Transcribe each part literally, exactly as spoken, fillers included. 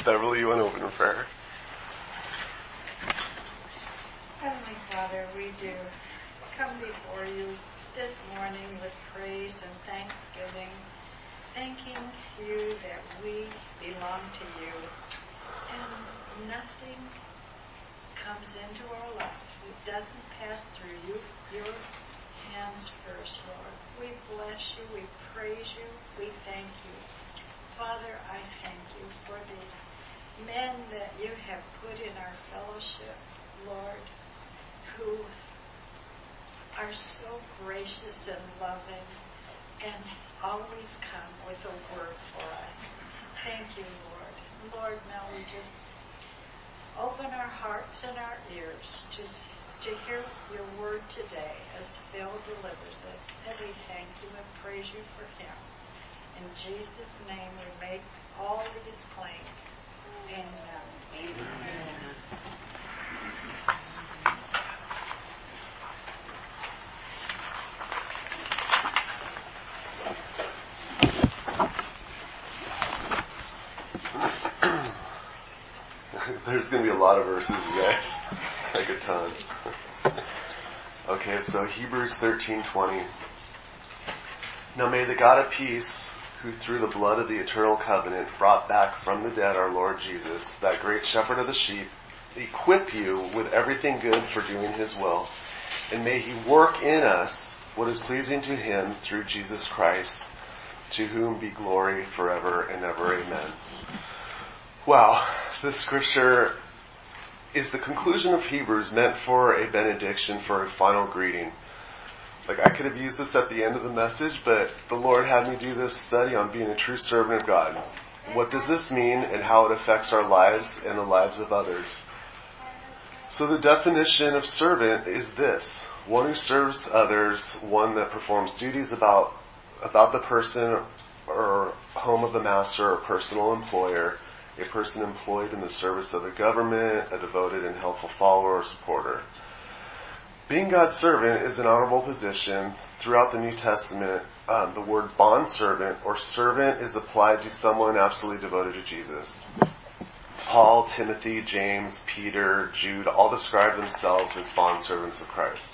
Beverly, you want to open in prayer? Heavenly Father, we do come before you this morning with praise and thanksgiving, thanking you that we belong to you, and nothing comes into our lives that doesn't pass through you, your hands first, Lord. We bless you, we praise you, we thank you. Father, I thank you for these men that you have put in our fellowship, Lord, who are so gracious and loving and always come with a word for us. Thank you, Lord. Lord, now we just open our hearts and our ears to, to hear your word today as Phil delivers it. And we thank you and praise you for him. In Jesus' name we make all these claims. Amen. Amen. There's going to be a lot of verses, you guys. Like a ton. Okay, so Hebrews thirteen twenty. Now may the God of peace, who through the blood of the eternal covenant brought back from the dead our Lord Jesus, that great shepherd of the sheep, equip you with everything good for doing his will, and may he work in us what is pleasing to him through Jesus Christ, to whom be glory forever and ever. Amen. Wow, this scripture is the conclusion of Hebrews, meant for a benediction, for a final greeting. Like, I could have used this at the end of the message, but the Lord had me do this study on being a true servant of God. What does this mean and how it affects our lives and the lives of others? So the definition of servant is this: one who serves others, one that performs duties about about the person or home of the master or personal employer, a person employed in the service of the government, a devoted and helpful follower or supporter. Being God's servant is an honorable position. Throughout the New Testament, um, the word bondservant or servant is applied to someone absolutely devoted to Jesus. Paul, Timothy, James, Peter, Jude all describe themselves as bondservants of Christ.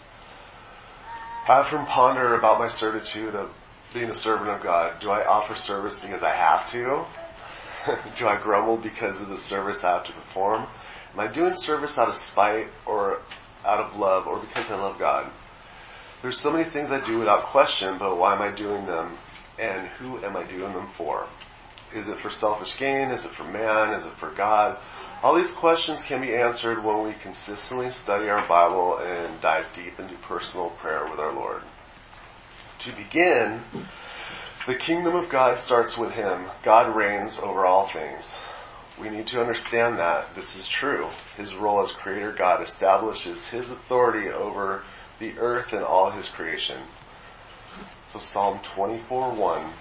I often ponder about my certitude of being a servant of God. Do I offer service because I have to? Do I grumble because of the service I have to perform? Am I doing service out of spite or out of love, or because I love God? There's so many things I do without question, but why am I doing them? And who am I doing them for? Is it for selfish gain? Is it for man? Is it for God? All these questions can be answered when we consistently study our Bible and dive deep into personal prayer with our Lord. To begin, the kingdom of God starts with Him. God reigns over all things. We need to understand that this is true. His role as Creator God establishes His authority over the earth and all His creation. So Psalm twenty-four one.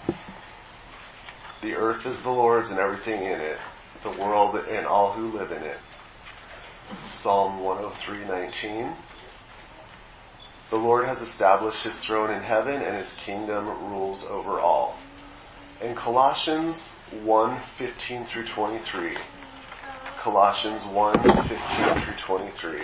The earth is the Lord's and everything in it, the world and all who live in it. Psalm one oh three nineteen. The Lord has established His throne in heaven, and His kingdom rules over all. In Colossians one fifteen through twenty-three. Colossians one fifteen through twenty-three.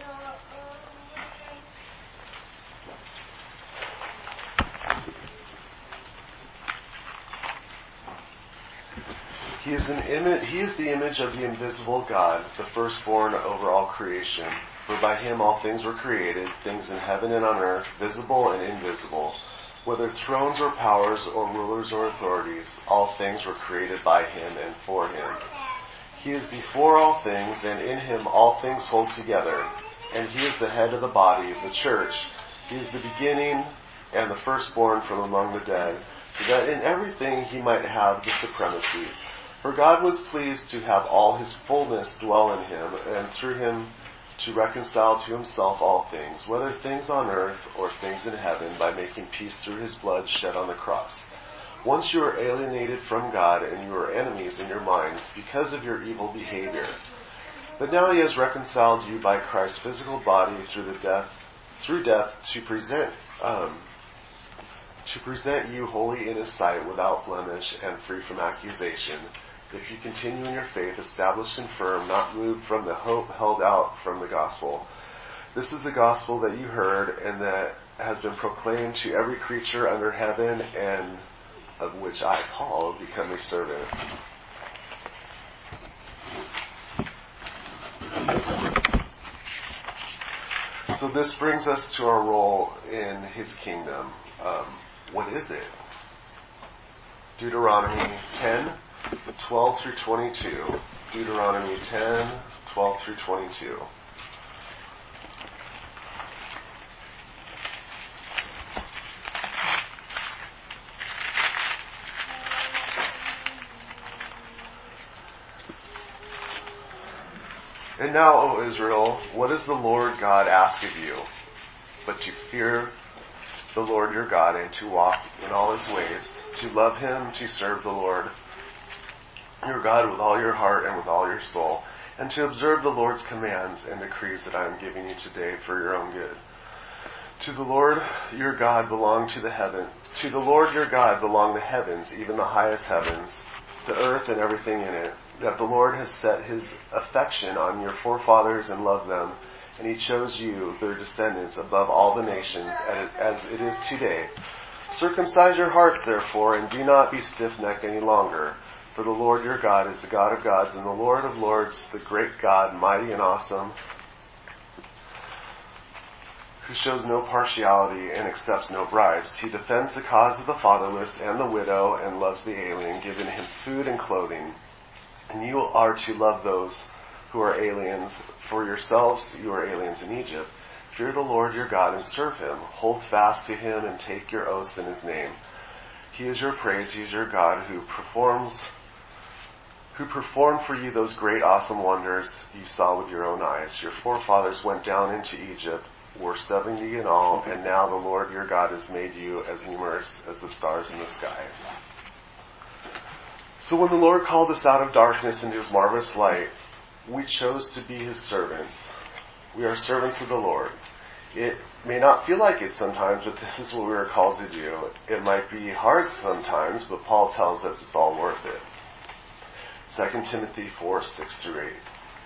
He is an image, He is the image of the invisible God, the firstborn over all creation. For by Him all things were created, things in heaven and on earth, visible and invisible. Whether thrones or powers or rulers or authorities, all things were created by Him and for Him. He is before all things, and in Him all things hold together. And He is the head of the body, the church. He is the beginning and the firstborn from among the dead, so that in everything He might have the supremacy. For God was pleased to have all His fullness dwell in Him, and through Him to reconcile to Himself all things, whether things on earth or things in heaven, by making peace through His blood shed on the cross. Once you were alienated from God, and you were enemies in your minds because of your evil behavior. But now He has reconciled you by Christ's physical body through the death, through death, to present um, to present you holy in His sight, without blemish and free from accusation. if you continue in your faith, established and firm, not moved from the hope held out from the gospel. This is the gospel that you heard and that has been proclaimed to every creature under heaven, and of which I, Paul, become a servant. So this brings us to our role in his kingdom. Um, what is it? Deuteronomy ten, twelve through twenty-two. Deuteronomy ten, twelve through twenty-two. And now, O Israel, what does the Lord God ask of you? But to fear the Lord your God and to walk in all his ways, to love him, to serve the Lord your God with all your heart and with all your soul, and to observe the Lord's commands and decrees that I am giving you today for your own good. To the Lord your God belong to the heaven. To the Lord your God belong the heavens, even the highest heavens, the earth and everything in it. That the Lord has set his affection on your forefathers and loved them, and he chose you, their descendants, above all the nations, as it is today. Circumcise your hearts, therefore, and do not be stiff-necked any longer. For the Lord your God is the God of gods and the Lord of lords, the great God, mighty and awesome, who shows no partiality and accepts no bribes. He defends the cause of the fatherless and the widow and loves the alien, giving him food and clothing. And you are to love those who are aliens. For yourselves, you are aliens in Egypt. Fear the Lord your God and serve him. Hold fast to him and take your oaths in his name. He is your praise. He is your God who performs, who performed for you those great, awesome wonders you saw with your own eyes. Your forefathers went down into Egypt, were seventy in all, and now the Lord your God has made you as numerous as the stars in the sky. So when the Lord called us out of darkness into his marvelous light, we chose to be his servants. We are servants of the Lord. It may not feel like it sometimes, but this is what we are called to do. It might be hard sometimes, but Paul tells us it's all worth it. Second Timothy four, six through eight.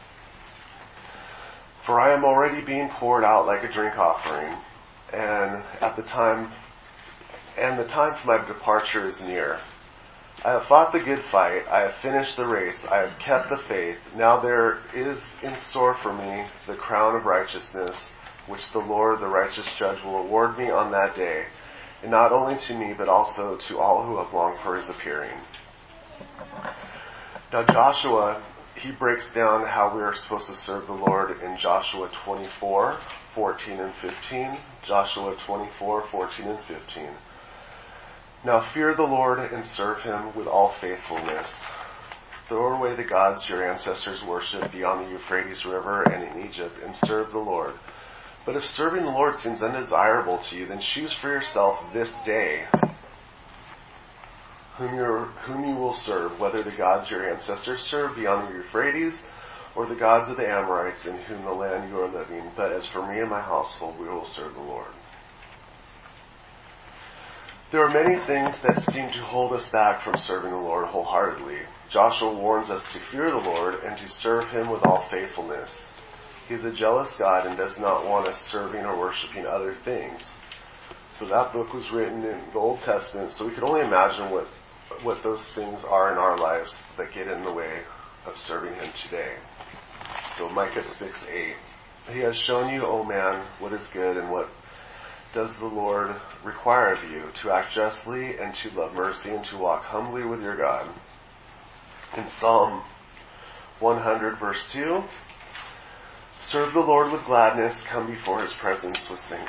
For I am already being poured out like a drink offering, and at the time, and the time for my departure is near. I have fought the good fight. I have finished the race. I have kept the faith. Now there is in store for me the crown of righteousness, which the Lord, the righteous judge, will award me on that day, and not only to me, but also to all who have longed for his appearing. Now Joshua, he breaks down how we are supposed to serve the Lord in Joshua twenty-four, fourteen and fifteen. Joshua twenty-four, fourteen and fifteen. Now fear the Lord and serve him with all faithfulness. Throw away the gods your ancestors worshipped beyond the Euphrates River and in Egypt, and serve the Lord. But if serving the Lord seems undesirable to you, then choose for yourself this day whom, you're, whom you will serve, whether the gods your ancestors served beyond the Euphrates, or the gods of the Amorites in whom the land you are living. But as for me and my household, we will serve the Lord. There are many things that seem to hold us back from serving the Lord wholeheartedly. Joshua warns us to fear the Lord and to serve him with all faithfulness. He is a jealous God and does not want us serving or worshiping other things. So that book was written in the Old Testament, so we can only imagine what, what those things are in our lives that get in the way of serving him today. So Micah six, eight. He has shown you, O man, what is good, and what does the Lord require of you? To act justly and to love mercy and to walk humbly with your God. In Psalm one hundred verse two, serve the Lord with gladness, come before his presence with singing.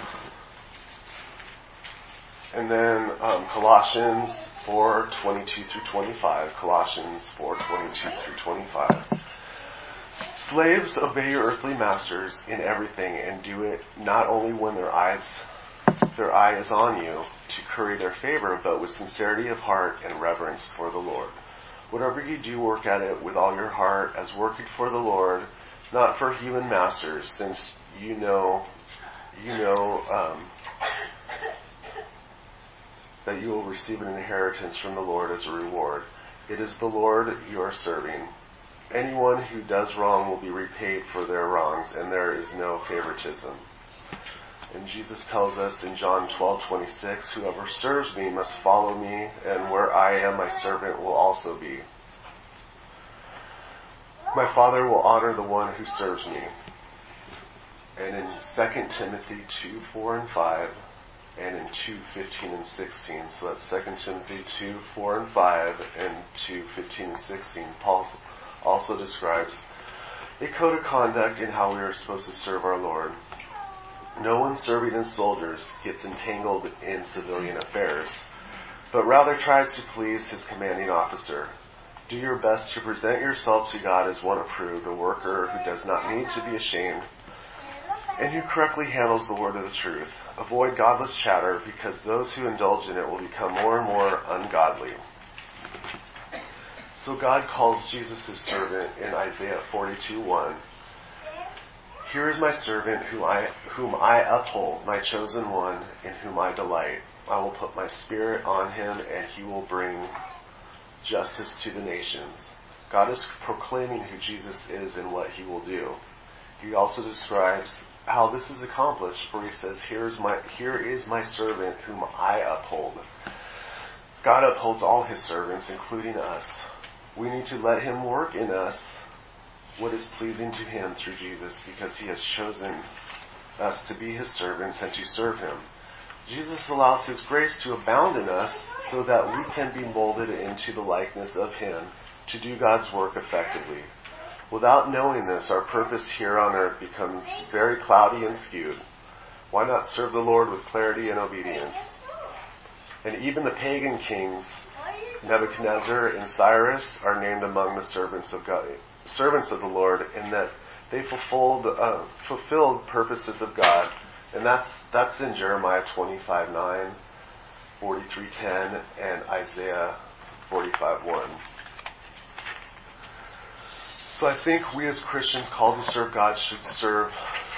And then um, Colossians four, twenty-two through twenty-five. Colossians four, twenty-two through twenty-five. Slaves, obey your earthly masters in everything, and do it not only when their eyes, their eye is on you to curry their favor, but with sincerity of heart and reverence for the Lord. Whatever you do, work at it with all your heart, as working for the Lord, not for human masters, since you know, you know um, that you will receive an inheritance from the Lord as a reward. It is the Lord you are serving. Anyone who does wrong will be repaid for their wrongs, and there is no favoritism. And Jesus tells us in John twelve twenty-six, whoever serves me must follow me, and where I am, my servant will also be. My Father will honor the one who serves me. And in Second Timothy two, four and five, and in two, fifteen and sixteen, so that's Second Timothy two, four and five, and two, fifteen and sixteen, Paul also describes a code of conduct in how we are supposed to serve our Lord. No one serving as soldiers gets entangled in civilian affairs, but rather tries to please his commanding officer. Do your best to present yourself to God as one approved, a worker who does not need to be ashamed, and who correctly handles the word of the truth. Avoid godless chatter, because those who indulge in it will become more and more ungodly. So God calls Jesus his servant in Isaiah forty-two one. Here is my servant whom I, whom I uphold, my chosen one in whom I delight. I will put my spirit on him, and he will bring justice to the nations. God is proclaiming who Jesus is and what he will do. He also describes how this is accomplished, for he says, here is my, here is my servant whom I uphold. God upholds all his servants, including us. We need to let him work in us what is pleasing to him through Jesus, because he has chosen us to be his servants and to serve him. Jesus allows his grace to abound in us so that we can be molded into the likeness of him to do God's work effectively. Without knowing this, our purpose here on earth becomes very cloudy and skewed. Why not serve the Lord with clarity and obedience? And even the pagan kings, Nebuchadnezzar and Cyrus, are named among the servants of God, servants of the Lord, in that they fulfilled uh, fulfilled purposes of God. And that's that's in Jeremiah twenty-five nine, forty-three ten, and Isaiah forty-five one. So I think we as Christians called to serve God should serve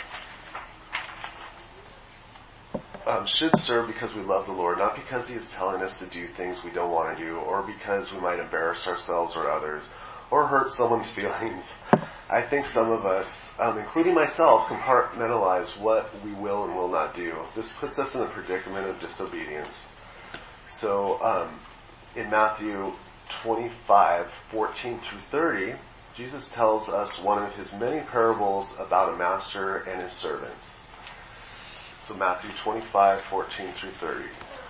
um, should serve because we love the Lord, not because he is telling us to do things we don't want to do, or because we might embarrass ourselves or others, or hurt someone's feelings. I think some of us, um, including myself, compartmentalize what we will and will not do. This puts us in a predicament of disobedience. So um, in Matthew twenty-five fourteen through thirty, Jesus tells us one of his many parables about a master and his servants. So Matthew twenty-five fourteen through thirty.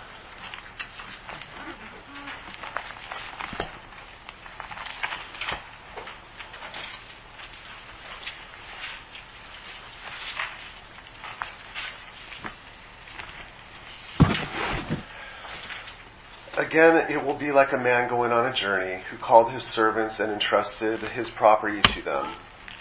Again, it will be like a man going on a journey who called his servants and entrusted his property to them.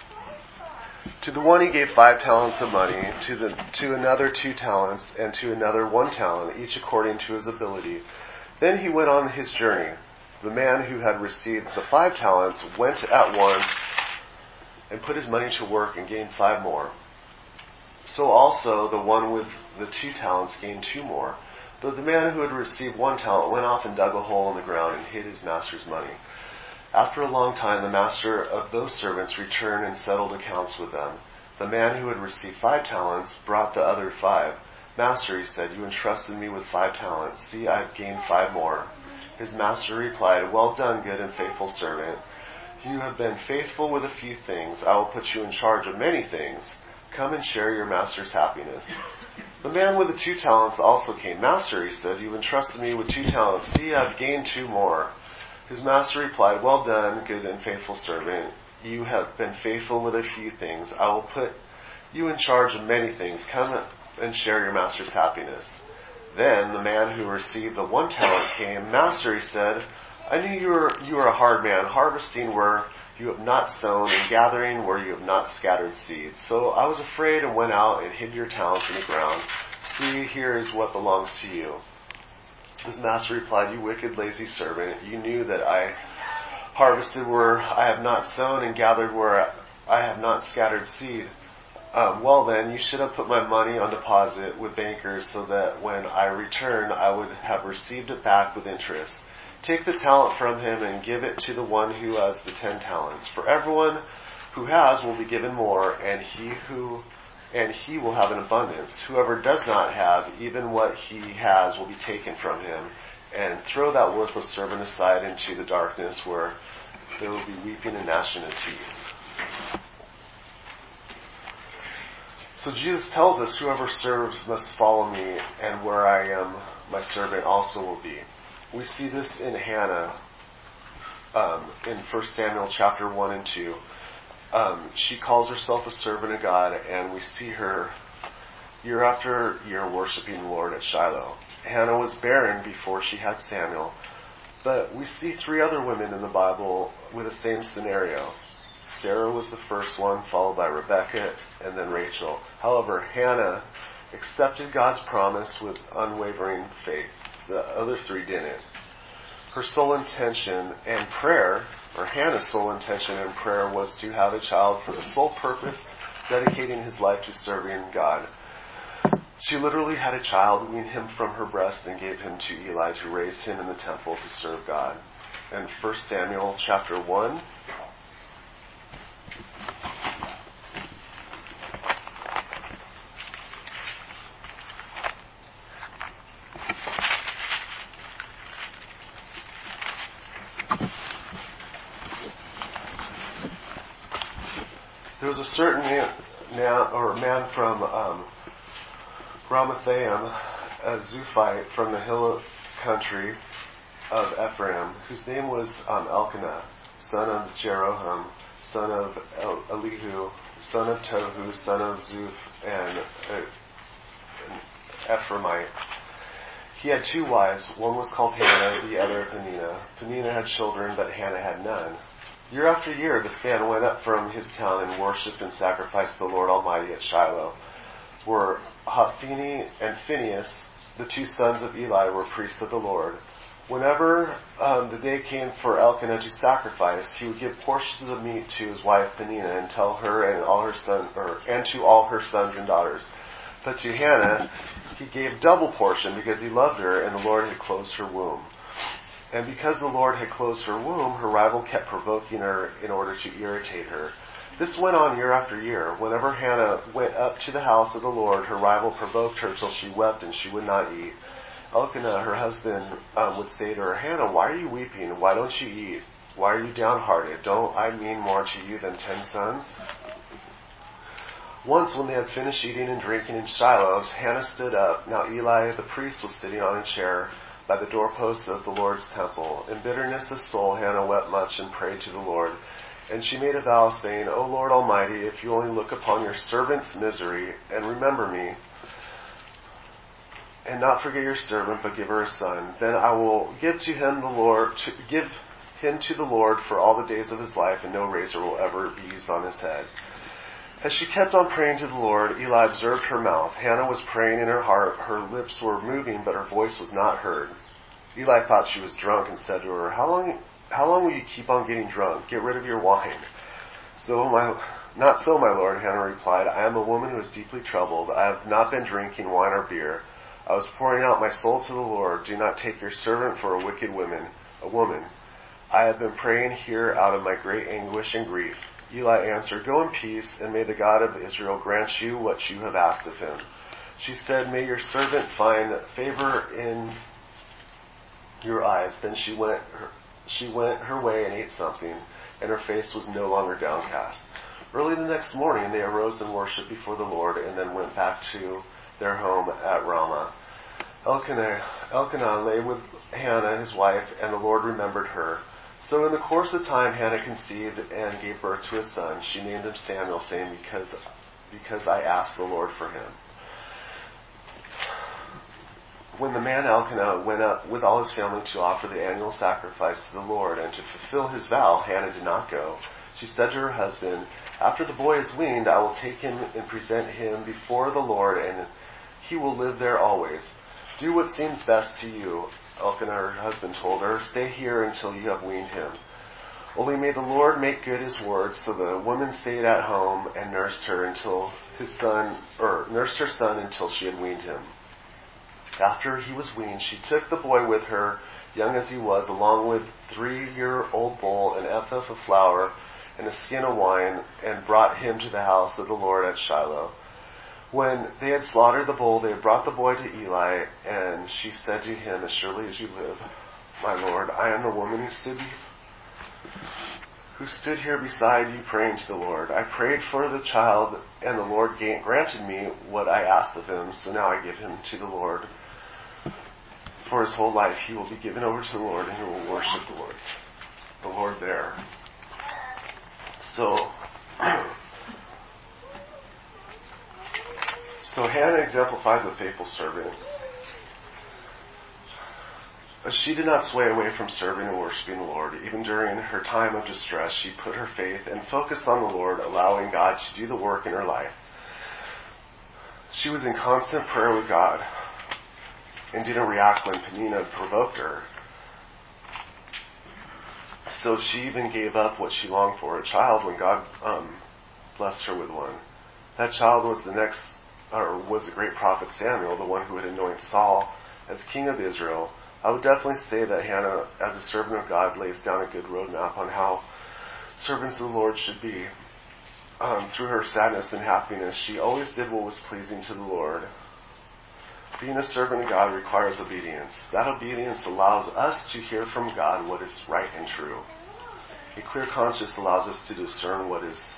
To the one he gave five talents of money, to the to another two talents, and to another one talent, each according to his ability. Then he went on his journey. The man who had received the five talents went at once and put his money to work and gained five more. So also the one with the two talents gained two more. But the man who had received one talent went off and dug a hole in the ground and hid his master's money. After a long time, the master of those servants returned and settled accounts with them. The man who had received five talents brought the other five. Master, he said, you entrusted me with five talents. See, I have gained five more. His master replied, well done, good and faithful servant. You have been faithful with a few things. I will put you in charge of many things. Come and share your master's happiness. The man with the two talents also came. Master, he said, you entrusted me with two talents. See, I have gained two more. His master replied, well done, good and faithful servant. You have been faithful with a few things. I will put you in charge of many things. Come and share your master's happiness. Then the man who received the one talent came. Master, he said, I knew you were, you were a hard man, harvesting where you have not sown and gathering where you have not scattered seeds. So I was afraid and went out and hid your talents in the ground. See, here is what belongs to you. His master replied, you wicked, lazy servant, you knew that I harvested where I have not sown and gathered where I have not scattered seed. Um, well then, you should have put my money on deposit with bankers so that when I return, I would have received it back with interest. Take the talent from him and give it to the one who has the ten talents. For everyone who has will be given more, and he who and he will have an abundance. Whoever does not have, even what he has will be taken from him. And throw that worthless servant aside into the darkness, where there will be weeping and gnashing of teeth." So Jesus tells us, "Whoever serves must follow me, and where I am, my servant also will be." We see this in Hannah um, in First Samuel chapter one and two. Um, she calls herself a servant of God, and we see her year after year worshiping the Lord at Shiloh. Hannah was barren before she had Samuel, but we see three other women in the Bible with the same scenario. Sarah was the first one, followed by Rebecca, and then Rachel. However, Hannah accepted God's promise with unwavering faith. The other three didn't. Her sole intention and prayer, or Hannah's sole intention and prayer, was to have a child for the sole purpose, dedicating his life to serving God. She literally had a child, weaned him from her breast, and gave him to Eli to raise him in the temple to serve God. In First Samuel chapter one, there was a certain man, man or man from um, Ramathaim, a Zuphite from the hill country of Ephraim, whose name was um, Elkanah, son of Jeroham, son of El- Elihu, son of Tohu, son of Zuph, and uh, an Ephraimite. He had two wives. One was called Hannah, the other Peninnah. Peninnah had children, but Hannah had none. Year after year, this man went up from his town and worshipped and sacrificed to the Lord Almighty at Shiloh, where Hophni and Phinehas, the two sons of Eli, were priests of the Lord. Whenever um, the day came for Elkanah to sacrifice, he would give portions of meat to his wife Peninnah, and tell her and all her son, or and to all her sons and daughters. But to Hannah, he gave double portion because he loved her, and the Lord had closed her womb. And because the Lord had closed her womb, her rival kept provoking her in order to irritate her. This went on year after year. Whenever Hannah went up to the house of the Lord, her rival provoked her till she wept and she would not eat. Elkanah, her husband, um, would say to her, "Hannah, why are you weeping? Why don't you eat? Why are you downhearted? Don't I mean more to you than ten sons?" Once, when they had finished eating and drinking in Shiloh, Hannah stood up. Now Eli the priest was sitting on a chair by the doorpost of the Lord's temple. In bitterness of soul, Hannah wept much and prayed to the Lord. And she made a vow, saying, "O Lord Almighty, if you only look upon your servant's misery and remember me, and not forget your servant, but give her a son, then I will give to him the Lord, to give him to the Lord for all the days of his life, and no razor will ever be used on his head." As she kept on praying to the Lord, Eli observed her mouth. Hannah was praying in her heart. Her lips were moving, but her voice was not heard. Eli thought she was drunk and said to her, How long, how long will you keep on getting drunk? Get rid of your wine." So my, "Not so, my lord," Hannah replied. "I am a woman who is deeply troubled. I have not been drinking wine or beer. I was pouring out my soul to the Lord. Do not take your servant for a wicked woman, a woman. I have been praying here out of my great anguish and grief." Eli answered, "Go in peace, and may the God of Israel grant you what you have asked of him." She said, "May your servant find favor in your eyes." Then she went her, she went her way and ate something, and her face was no longer downcast. Early the next morning they arose and worshipped before the Lord, and then went back to their home at Ramah. Elkanah, Elkanah lay with Hannah his wife, and the Lord remembered her. So in the course of time Hannah conceived and gave birth to a son. She named him Samuel, saying, because, because I asked the Lord for him. When the man Elkanah went up with all his family to offer the annual sacrifice to the Lord and to fulfill his vow, Hannah did not go. She said to her husband, "After the boy is weaned, I will take him and present him before the Lord, and he will live there always. Do what seems best to you." Elkanah, her husband, told her, "Stay here until you have weaned him. Only may the Lord make good his word." So the woman stayed at home and nursed her until his son, or nursed her son until she had weaned him. After he was weaned, she took the boy with her young as he was, along with three-year-old bull, an ephah of flour, and a skin of wine, and brought him to the house of the Lord at Shiloh. When they had slaughtered the bull, they brought the boy to Eli, and she said to him, as surely as you live, my Lord, I am the woman who stood, who stood here beside you praying to the Lord. I prayed for the child, and the Lord granted me what I asked of him, so now I give him to the Lord. For his whole life he will be given over to the Lord, and he will worship the Lord, the Lord there. So, so Hannah exemplifies a faithful servant. She did not sway away from serving and worshiping the Lord. Even during her time of distress, she put her faith and focus on the Lord, allowing God to do the work in her life. She was in constant prayer with God and didn't react when Peninnah provoked her. So she even gave up what she longed for, a child, when God um, blessed her with one. That child was the next, or was the great prophet Samuel, the one who would anoint Saul as king of Israel. I would definitely say that Hannah, as a servant of God, lays down a good roadmap on how servants of the Lord should be. Um, through her sadness and happiness, she always did what was pleasing to the Lord. Being a servant of God requires obedience. That obedience allows us to hear from God what is right and true. A clear conscience allows us to discern what is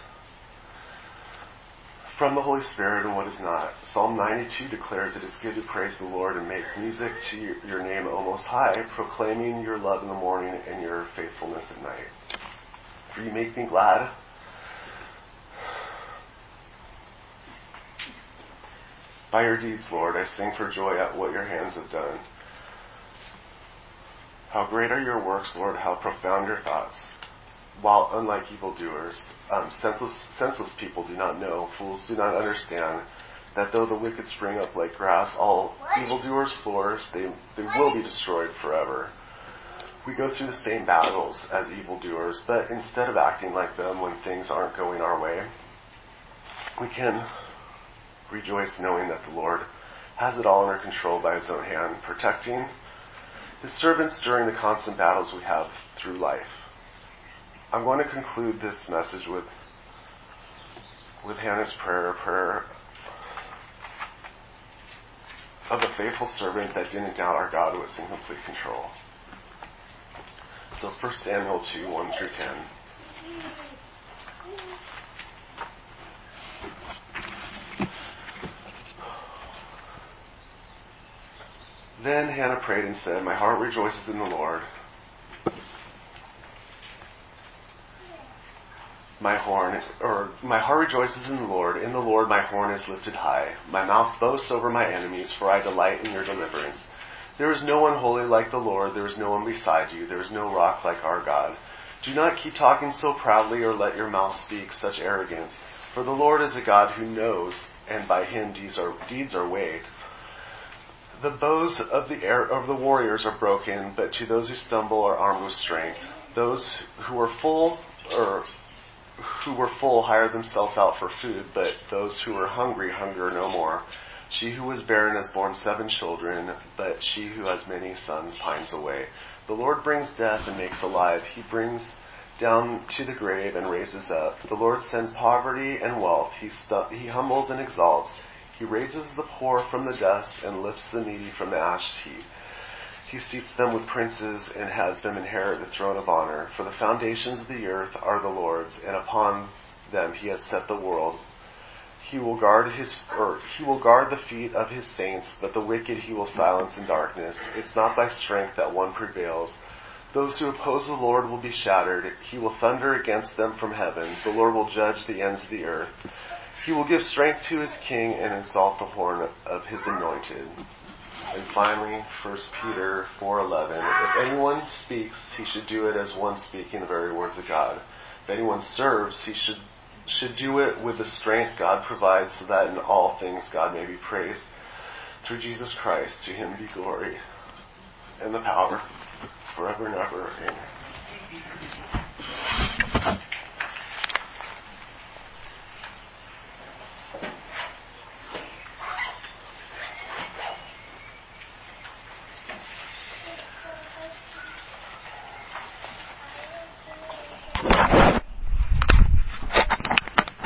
from the Holy Spirit and what is not. Psalm ninety-two declares it is good to praise the Lord and make music to your, your name, O Most High, proclaiming your love in the morning and your faithfulness at night. For you make me glad. By your deeds, Lord, I sing for joy at what your hands have done. How great are your works, Lord, how profound your thoughts. While unlike evildoers, um, senseless, senseless people do not know, fools do not understand, that though the wicked spring up like grass, all evildoers flourish, they, they will be destroyed forever. We go through the same battles as evildoers, but instead of acting like them when things aren't going our way, we can rejoice knowing that the Lord has it all under control by his own hand, protecting his servants during the constant battles we have through life. I'm going to conclude this message with with Hannah's prayer, a prayer of a faithful servant that didn't doubt our God was in complete control. So First Samuel two, one through ten. Then Hannah prayed and said, my heart rejoices in the Lord. My horn, or my heart rejoices in the Lord. In the Lord my horn is lifted high. My mouth boasts over my enemies, for I delight in your deliverance. There is no one holy like the Lord. There is no one beside you. There is no rock like our God. Do not keep talking so proudly, or let your mouth speak such arrogance. For the Lord is a God who knows, and by him deeds are, deeds are weighed. The bows of the air, of the warriors are broken, but to those who stumble are armed with strength. Those who are full, or who were full hired themselves out for food, but those who were hungry hunger no more. She who was barren has borne seven children, but she who has many sons pines away. The Lord brings death and makes alive. He brings down to the grave and raises up. The Lord sends poverty and wealth. He, stu- he humbles and exalts. He raises the poor from the dust and lifts the needy from the ash heap. He seats them with princes and has them inherit the throne of honor. For the foundations of the earth are the Lord's, and upon them he has set the world. He will guard his, or he will guard the feet of his saints, but the wicked he will silence in darkness. It's not by strength that one prevails. Those who oppose the Lord will be shattered. He will thunder against them from heaven. The Lord will judge the ends of the earth. He will give strength to his king and exalt the horn of his anointed. And finally, First Peter four eleven. If anyone speaks, he should do it as one speaking the very words of God. If anyone serves, he should should do it with the strength God provides, so that in all things God may be praised. Through Jesus Christ, to him be glory and the power forever and ever. Amen.